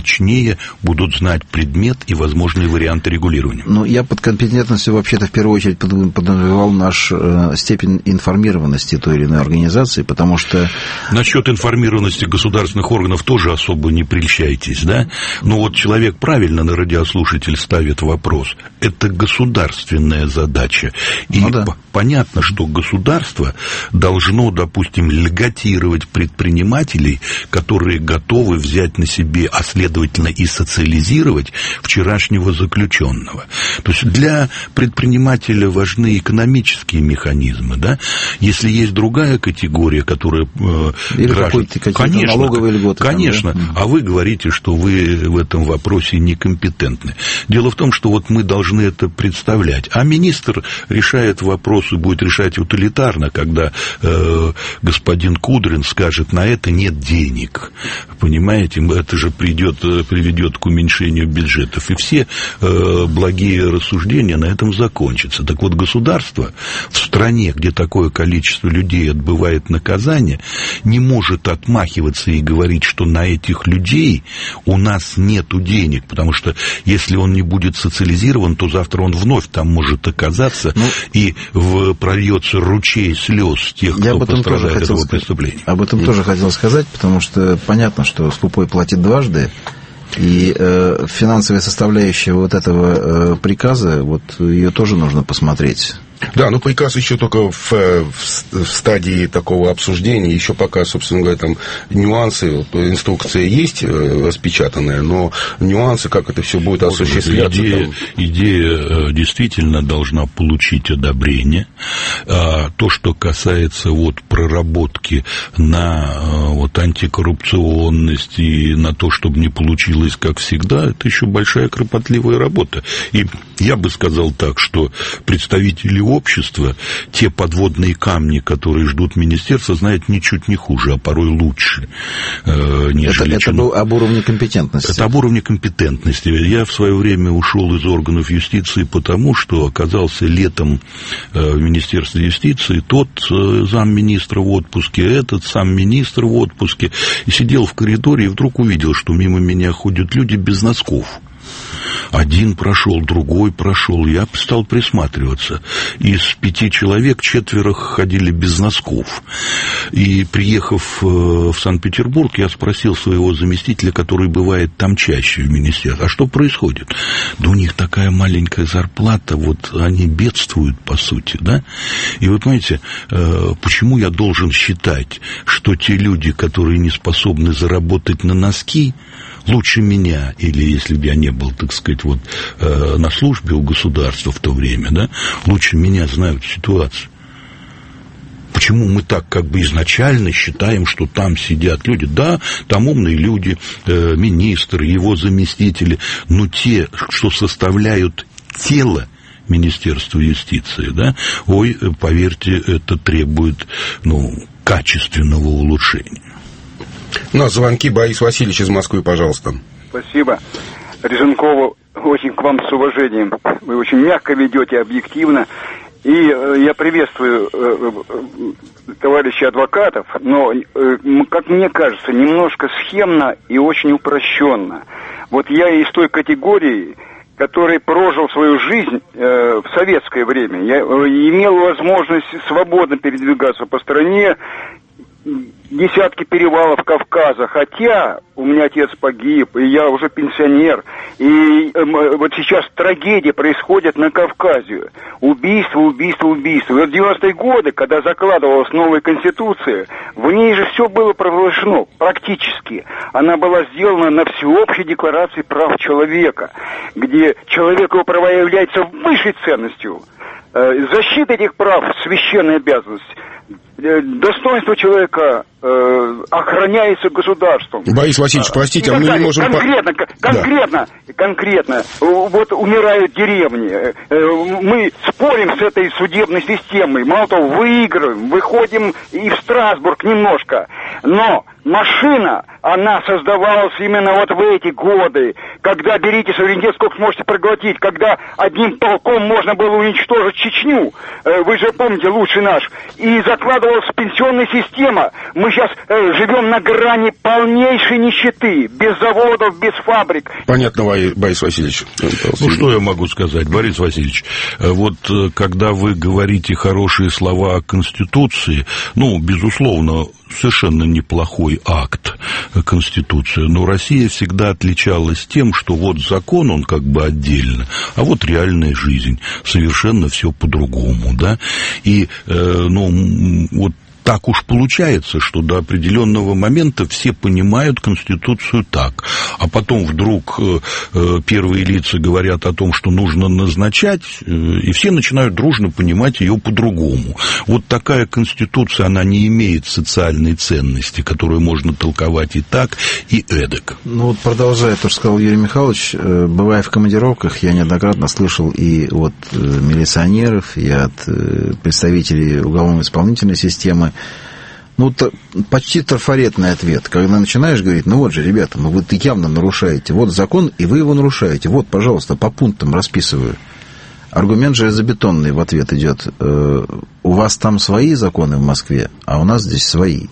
точнее будут знать предмет и возможные варианты регулирования. Ну, я под компетентностью вообще-то в первую очередь подразумевал нашу э, степень информированности той или иной организации, потому что... Насчет информированности государственных органов тоже особо не прельщайтесь, да? Но вот человек правильно на радиослушатель ставит вопрос. Это государственная задача. И ну, да. понятно, что государство должно, допустим, льготировать предпринимателей, которые готовы взять на себе, а следовательно и социализировать вчерашнего заключенного. То есть для предпринимателя важны экономические механизмы, да? Если есть другая категория, которая... Или граждан... конечно, налоговые льготы. Конечно, там, да? А вы говорите, что вы в этом вопросе некомпетентны. Дело в том, что вот мы должны это представлять. А министр решает вопрос и будет решать утилитарно, когда э, господин Кудрин скажет, на это нет денег. Понимаете, это же придет, приведет к уменьшению бюджетов. И все э, благие рассуждения на этом закончатся. Так вот, государство в стране, где такое количество людей отбывает наказание, не может отмахиваться и говорить, что на этих людей у нас нету денег, потому что если он не будет социализирован, то завтра он вновь там может оказаться, ну, и в, прольется ручей слез тех, кто пострадает от этого преступления. Об этом mm. тоже хотел сказать, потому что понятно, что скупой платит дважды, и э, финансовая составляющая вот этого э, приказа, вот ее тоже нужно посмотреть. Да, но приказ еще только в, в, в стадии такого обсуждения, еще пока, собственно говоря, там нюансы, инструкция есть распечатанная, но нюансы, как это все будет осуществляться. Идея, там... идея действительно должна получить одобрение. То, что касается вот проработки на вот антикоррупционность и на то, чтобы не получилось как всегда, это еще большая кропотливая работа. И я бы сказал так, что представители общества, те подводные камни, которые ждут министерства, знают ничуть не хуже, а порой лучше, э, нежели это, чем... Это об уровне компетентности. Это об уровне компетентности. Я в свое время ушел из органов юстиции потому, что оказался летом в Министерстве юстиции тот замминистра в отпуске, этот сам министр в отпуске, и сидел в коридоре и вдруг увидел, что мимо меня ходят люди без носков. Один прошел, другой прошел. Я стал присматриваться. Из пяти человек четверо ходили без носков. И, приехав в Санкт-Петербург, я спросил своего заместителя, который бывает там чаще в министерстве, а что происходит? Да у них такая маленькая зарплата, вот они бедствуют, по сути, да? И вы понимаете, почему я должен считать, что те люди, которые не способны заработать на носки, лучше меня, или если бы я не был, так сказать, вот э, на службе у государства в то время, да, лучше меня знают ситуацию. Почему мы так как бы изначально считаем, что там сидят люди? Да, там умные люди, э, министр, его заместители, но те, что составляют тело Министерства юстиции, да, ой, поверьте, это требует, ну, качественного улучшения. На звонки Борис Васильевич из Москвы, пожалуйста. Спасибо. Резункова, очень к вам с уважением. Вы очень мягко ведете, объективно. И э, я приветствую э, э, товарищей адвокатов, но, э, как мне кажется, немножко схемно и очень упрощенно. Вот я из той категории, который прожил свою жизнь э, в советское время. Я э, имел возможность свободно передвигаться по стране, десятки перевалов Кавказа, хотя у меня отец погиб, и я уже пенсионер, и э, вот сейчас трагедия происходит на Кавказе. Убийство, убийство, убийство. И вот в девяностые годы, когда закладывалась новая конституция, в ней же все было провозглашено, практически. Она была сделана на всеобщей декларации прав человека, где человековые права являются высшей ценностью. Э, защита этих прав – священная обязанность. Достоинство человека э, охраняется государством. Борис Васильевич, простите, а мы не можем... Конкретно, конкретно, да. конкретно, вот умирают деревни. Мы спорим с этой судебной системой. Мало того, выигрываем, выходим и в Страсбург немножко. Но машина, она создавалась именно вот в эти годы, когда берите суверенитет, сколько сможете проглотить, когда одним полком можно было уничтожить Чечню, э, вы же помните, лучше наш, и закладывалась пенсионная система. Мы сейчас э, живем на грани полнейшей нищеты, без заводов, без фабрик. Понятно, Борис Васильевич. Ну, что я могу сказать, Борис Васильевич, вот когда вы говорите хорошие слова о Конституции, ну, безусловно, совершенно неплохой акт Конституции, но Россия всегда отличалась тем, что вот закон, он как бы отдельно, а вот реальная жизнь, совершенно все по-другому, да, и, э, ну, вот так уж получается, что до определенного момента все понимают Конституцию так, а потом вдруг первые лица говорят о том, что нужно назначать, и все начинают дружно понимать ее по-другому. Вот такая Конституция, она не имеет социальной ценности, которую можно толковать и так, и эдак. Ну вот, продолжая то, что сказал Юрий Михайлович, бывая в командировках, я неоднократно слышал и от милиционеров, и от представителей уголовно-исполнительной системы, ну, то, почти трафаретный ответ, когда начинаешь говорить, ну вот же, ребята, ну вы явно нарушаете, вот закон, и вы его нарушаете, вот, пожалуйста, по пунктам расписываю. Аргумент железобетонный в ответ идет, э, у вас там свои законы в Москве, а у нас здесь свои.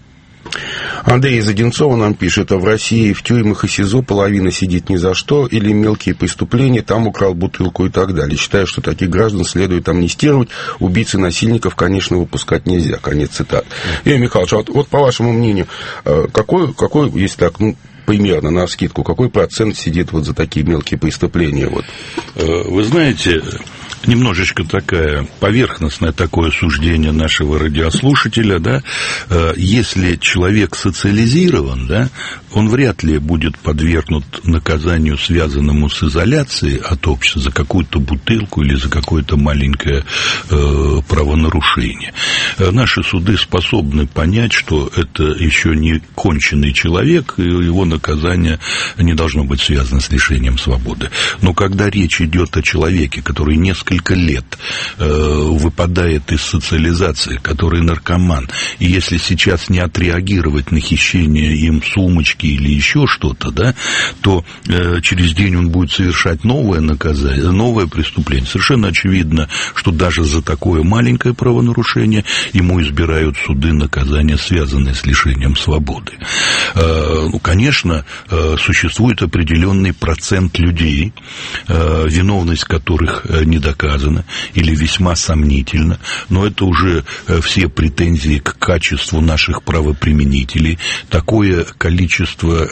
Андрей из Одинцова нам пишет, а в России в тюрьмах и СИЗО половина сидит ни за что, или мелкие преступления, там украл бутылку и так далее. Считаю, что таких граждан следует амнистировать, убийц и насильников, конечно, выпускать нельзя. Конец цитат. Юрий Михайлович, вот, вот по вашему мнению, какой, какой, если так, ну, примерно, навскидку, какой процент сидит вот за такие мелкие преступления? Вот? Вы знаете, немножечко такая поверхностное такое суждение нашего радиослушателя, да, если человек социализирован, да, он вряд ли будет подвергнут наказанию, связанному с изоляцией от общества за какую-то бутылку или за какое-то маленькое э, правонарушение. Наши суды способны понять, что это еще не конченый человек, и его наказание не должно быть связано с лишением свободы. Но когда речь идет о человеке, который несколько лет э, выпадает из социализации, который наркоман, и если сейчас не отреагировать на хищение им сумочки или еще что-то, да, то э, через день он будет совершать новое наказание, новое преступление. Совершенно очевидно, что даже за такое маленькое правонарушение ему избирают суды наказания, связанные с лишением свободы. Э, ну, конечно, э, существует определенный процент людей, э, виновность которых э, не доказана или весьма сомнительна, но это уже э, все претензии к качеству наших правоприменителей. Такое количество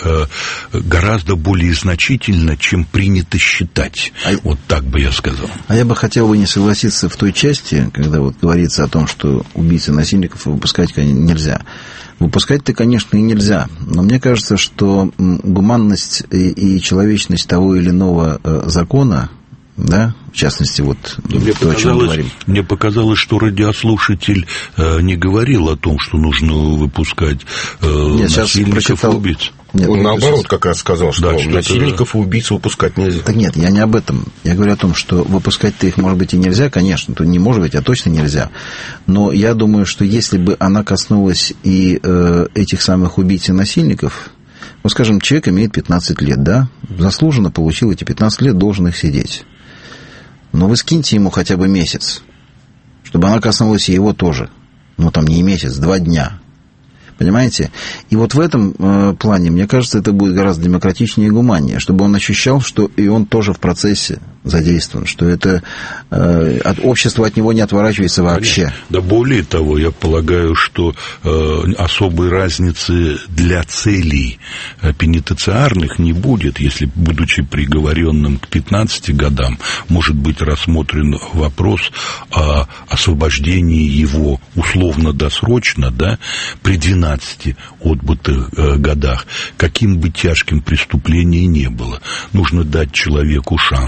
гораздо более значительно, чем принято считать. А, вот так бы я сказал. А я бы хотел бы не согласиться в той части, когда вот говорится о том, что убийц и насильников выпускать нельзя. Выпускать-то, конечно, и нельзя. Но мне кажется, что гуманность и, и человечность того или иного закона, да, в частности, вот мне то, о чем мы говорим. Мне показалось, что радиослушатель э, не говорил о том, что нужно выпускать э, Нет, насильников и убийц. Нет, он наоборот сейчас... как раз сказал, что, да, что насильников это... и убийц выпускать нельзя. Так нет, я не об этом. Я говорю о том, что выпускать-то их, может быть, и нельзя, конечно, то не может быть, а точно нельзя. Но я думаю, что если бы она коснулась и э, этих самых убийц и насильников, ну, скажем, человек имеет пятнадцать лет, да, заслуженно получил эти пятнадцать лет, должен их сидеть. Но вы скиньте ему хотя бы месяц, чтобы она коснулась и его тоже. Ну, там не месяц, два дня. Понимаете? И вот в этом э, плане, мне кажется, это будет гораздо демократичнее и гуманнее, чтобы он ощущал, что и он тоже в процессе задействован, что это э, от общества от него не отворачивается вообще. Да более того, я полагаю, что э, особой разницы для целей пенитенциарных не будет, если, будучи приговоренным к пятнадцати годам, может быть рассмотрен вопрос о освобождении его условно-досрочно, да, при двенадцати отбытых э, годах, каким бы тяжким преступлением ни было. Нужно дать человеку шанс.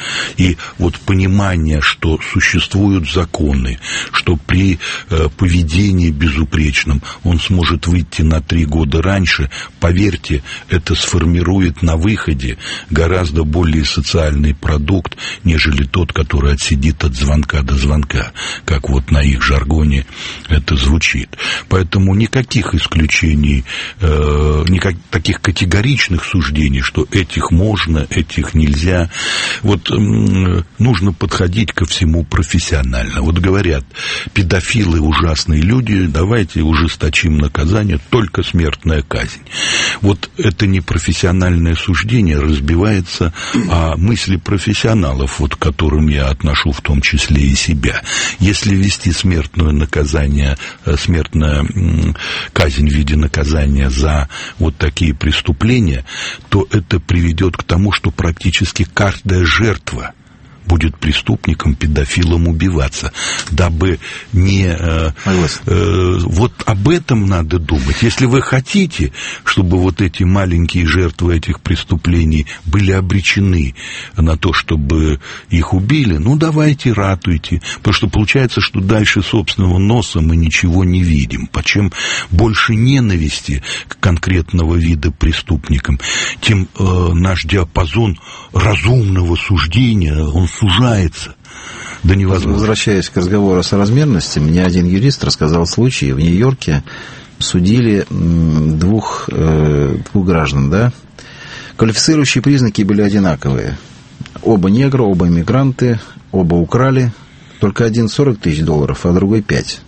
И вот понимание, что существуют законы, что при э, поведении безупречном он сможет выйти на три года раньше, поверьте, это сформирует на выходе гораздо более социальный продукт, нежели тот, который отсидит от звонка до звонка, как вот на их жаргоне это звучит. Поэтому никаких исключений, э, никак, таких категоричных суждений, что этих можно, этих нельзя. Вот э, нужно подходить ко всему профессионально. Вот говорят, педофилы ужасные люди, давайте ужесточим наказание, только смертная казнь. Вот это не профессиональное суждение, разбивается о мысли профессионалов, вот к которым я отношу в том числе и себя. Если ввести смертное наказание, смертная казнь в виде наказания за вот такие преступления, то это приведет к тому, что практически каждая жертва будет преступником, педофилом убиваться, дабы не... Э, э, вот об этом надо думать. Если вы хотите, чтобы вот эти маленькие жертвы этих преступлений были обречены на то, чтобы их убили, ну, давайте ратуйте. Потому что получается, что дальше собственного носа мы ничего не видим. Чем больше ненависти к конкретного вида преступникам, тем э, наш диапазон разумного суждения, он сужается до невозможности. Возвращаясь к разговору о соразмерности, мне один юрист рассказал случай. В Нью-Йорке судили двух, э, двух граждан, да? Квалифицирующие признаки были одинаковые. Оба негры, оба иммигранты, оба украли. Только один сорок тысяч долларов, а другой пять.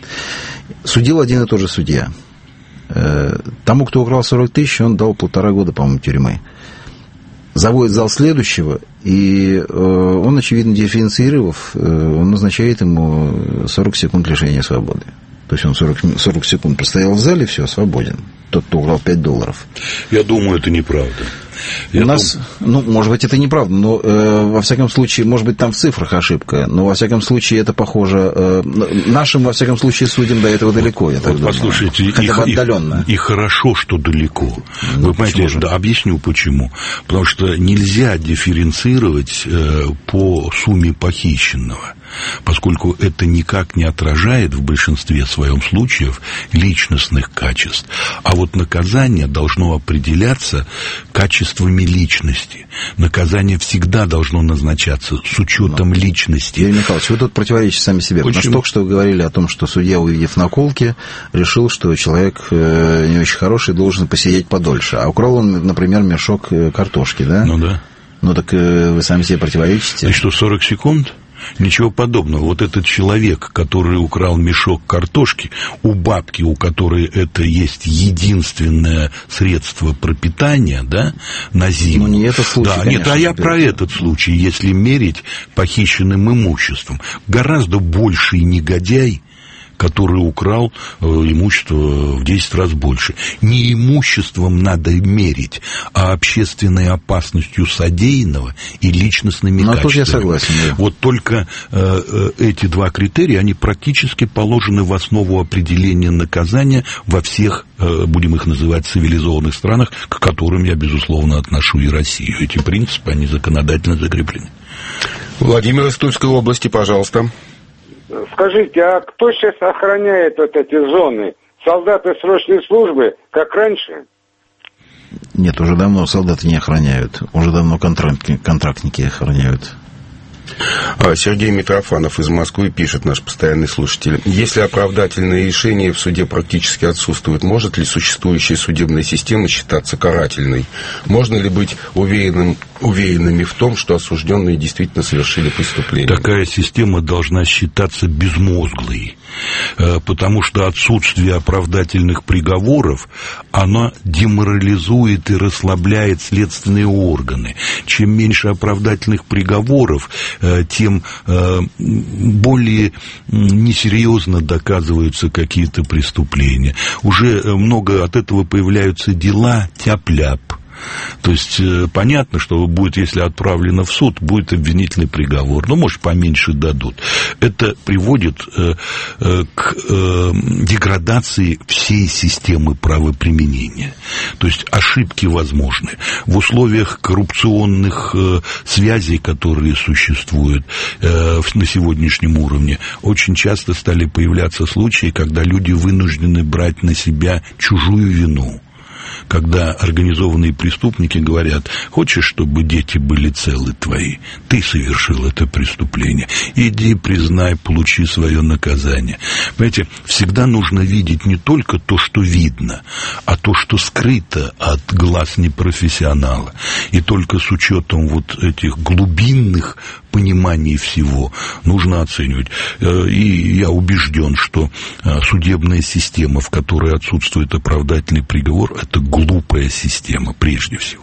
Судил один и тот же судья. Э, тому, кто украл сорок тысяч, он дал полтора года, по-моему, тюрьмы. Заводит в зал следующего, и э, он, очевидно, дифференцировав, э, он назначает ему сорок секунд лишения свободы. То есть он сорок, сорок секунд простоял в зале, все, свободен. Тот, кто украл пять долларов. Я думаю, это неправда. Я У нас, дум... ну, может быть, это неправда, но, э, во всяком случае, может быть, там в цифрах ошибка, но, во всяком случае, это похоже... Э, нашим, во всяком случае, судим до этого далеко, я так вот думаю. Послушайте, хотя бы отдаленно. И, и хорошо, что далеко. Ну, Вы понимаете, да, объясню почему. Потому что нельзя дифференцировать э, по сумме похищенного, поскольку это никак не отражает в большинстве своем случаев личностных качеств. А вот наказание должно определяться качествами личности. Наказание всегда должно назначаться с учетом Но, личности. Юрий Михайлович, вы тут противоречите сами себе. Потому что только что вы говорили о том, что судья, увидев наколки, решил, что человек не очень хороший, должен посидеть подольше. А украл он, например, мешок картошки, да? Ну да. Ну так вы сами себе противоречите. И что, сорок секунд? Ничего подобного. Вот этот человек, который украл мешок картошки, у бабки, у которой это есть единственное средство пропитания, да, на зиму. Ну, не этот случай, да, конечно, нет, а я про этот случай, если мерить похищенным имуществом. Гораздо больший негодяй, который украл э, имущество в десять раз больше. Не имуществом надо мерить, а общественной опасностью содеянного и личностными Но качествами. тут я согласен. Да. Вот только э, э, эти два критерия, они практически положены в основу определения наказания во всех, э, будем их называть, цивилизованных странах, к которым я, безусловно, отношу и Россию. Эти принципы, они законодательно закреплены. Владимир из Тульской области, пожалуйста. Скажите, а кто сейчас охраняет вот эти зоны? Солдаты срочной службы, как раньше? Нет, уже давно солдаты не охраняют. Уже давно контрактники, контрактники охраняют. Сергей Митрофанов из Москвы пишет, наш постоянный слушатель. Если оправдательные решения в суде практически отсутствуют, может ли существующая судебная система считаться карательной? Можно ли быть уверенным, уверенными в том, что осужденные действительно совершили преступление? Такая система должна считаться безмозглой, потому что отсутствие оправдательных приговоров, оно деморализует и расслабляет следственные органы. Чем меньше оправдательных приговоров, тем более несерьезно доказываются какие-то преступления. Уже много от этого появляются дела тяп-ляп. То есть понятно, что будет, если отправлено в суд, будет обвинительный приговор. Ну, может, поменьше дадут. Это приводит к деградации всей системы правоприменения. То есть ошибки возможны. В условиях коррупционных связей, которые существуют на сегодняшнем уровне, очень часто стали появляться случаи, когда люди вынуждены брать на себя чужую вину. Когда организованные преступники говорят: хочешь, чтобы дети были целы твои? Ты совершил это преступление. Иди, признай, получи свое наказание. Понимаете, всегда нужно видеть не только то, что видно, а то, что скрыто от глаз непрофессионала. И только с учетом вот этих глубинных пониманий всего нужно оценивать. И я убежден, что судебная система, в которой отсутствует оправдательный приговор, это глупая система прежде всего.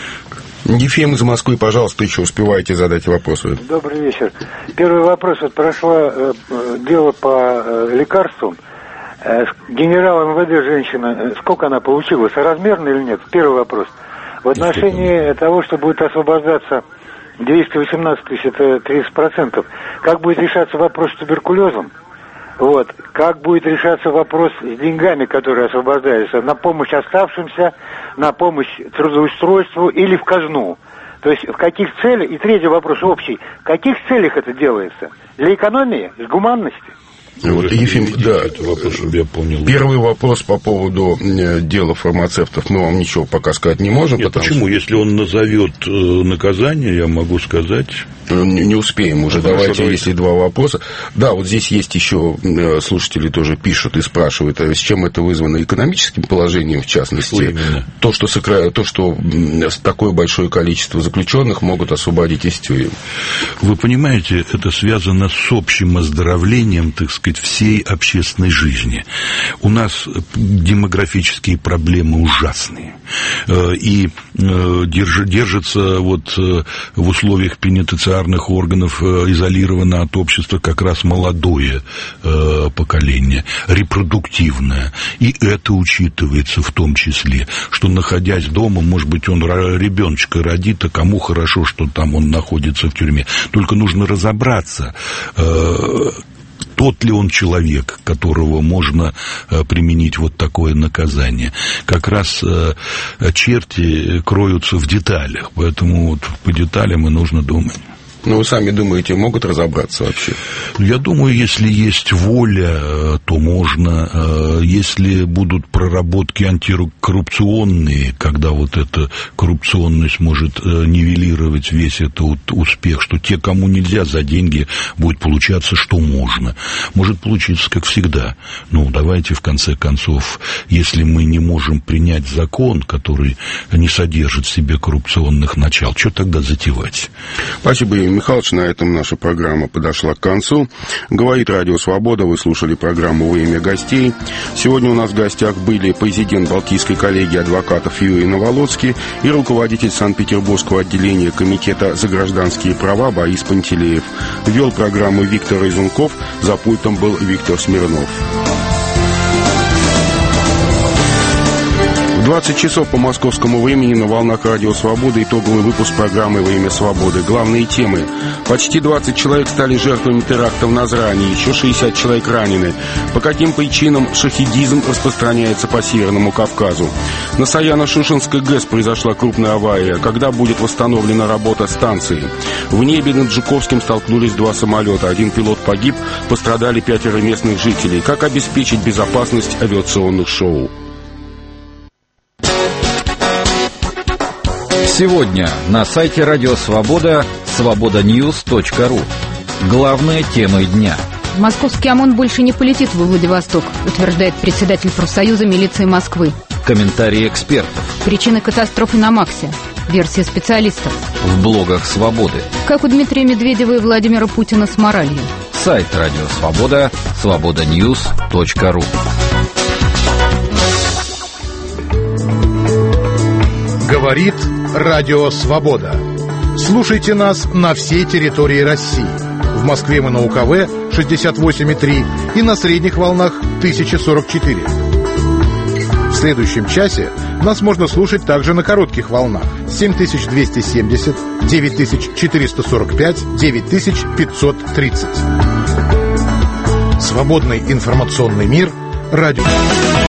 Ефим из Москвы, пожалуйста, еще успеваете задать вопросы. Добрый вечер. Первый вопрос. Вот прошло э, дело по э, лекарствам. Э, генерал эм вэ дэ женщина, сколько она получила, соразмерно или нет? Первый вопрос. В отношении того, что будет освобождаться двести восемнадцать тысяч, это тридцать процентов. Как будет решаться вопрос с туберкулезом? Вот. Как будет решаться вопрос с деньгами, которые освобождаются? На помощь оставшимся, на помощь трудоустройству или в казну? То есть в каких целях? И третий вопрос общий. В каких целях это делается? Для экономии? С гуманности? Вот, Ефим, да, вопрос, чтобы я понял. Первый вопрос по поводу дела фармацевтов. Мы вам ничего пока сказать не можем. Нет, почему? Что... Если он назовет наказание, я могу сказать... Не, не успеем уже. Хорошо, давайте, давайте, если два вопроса. Да, вот здесь есть еще слушатели тоже пишут и спрашивают, а с чем это вызвано экономическим положением, в частности. То, что, сокра... То, что такое большое количество заключенных могут освободить из тюрем. Вы понимаете, это связано с общим оздоровлением, так сказать, всей общественной жизни. У нас демографические проблемы ужасные. И держится вот в условиях пенитенциарных органов изолировано от общества как раз молодое э, поколение, репродуктивное. И это учитывается в том числе, что, находясь дома, может быть, он ребеночка родит, а кому хорошо, что там он находится в тюрьме. Только нужно разобраться, э, тот ли он человек, которого можно э, применить вот такое наказание. Как раз э, черти кроются в деталях, поэтому вот по деталям и нужно думать. Ну, вы сами думаете, могут разобраться вообще? Я думаю, если есть воля, то можно. Если будут проработки антикоррупционные, когда вот эта коррупционность может нивелировать весь этот успех, что те, кому нельзя, за деньги будет получаться, что можно. Может получиться, как всегда. Ну, давайте, в конце концов, если мы не можем принять закон, который не содержит в себе коррупционных начал, что тогда затевать? Спасибо, Евгений Михайлович, на этом наша программа подошла к концу. Говорит Радио Свобода, вы слушали программу «Во имя гостей». Сегодня у нас в гостях были президент Балтийской коллегии адвокатов Юрий Наволоцкий и руководитель Санкт-Петербургского отделения Комитета за гражданские права Борис Пантелеев. Вел программу Виктор Изунков, за пультом был Виктор Смирнов. двадцать часов по московскому времени на волнах Радио Свобода итоговый выпуск программы «Во имя свободы». Главные темы. Почти двадцать человек стали жертвами теракта в Назрани, еще шестьдесят человек ранены. По каким причинам шахидизм распространяется по Северному Кавказу? На Саяно-Шушенской ГЭС произошла крупная авария. Когда будет восстановлена работа станции? В небе над Жуковским столкнулись два самолета. Один пилот погиб, пострадали пятеро местных жителей. Как обеспечить безопасность авиационных шоу? Сегодня на сайте Радио Свобода свобода ньюс точка ру. Главная тема дня. Московский ОМОН больше не полетит во Владивосток, утверждает председатель профсоюза милиции Москвы. Комментарии экспертов. Причины катастрофы на МАКСе. Версия специалистов. В блогах Свободы. Как у Дмитрия Медведева и Владимира Путина с моралью. Сайт Радио Свобода свобода ньюс точка ру. Говорит Радио Свобода. Слушайте нас на всей территории России. В Москве мы на УКВ шестьдесят восемь и три и на средних волнах тысяча сорок четыре. В следующем часе нас можно слушать также на коротких волнах. семь тысяч двести семьдесят, девять тысяч четыреста сорок пять, девять тысяч пятьсот тридцать. Свободный информационный мир. Радио.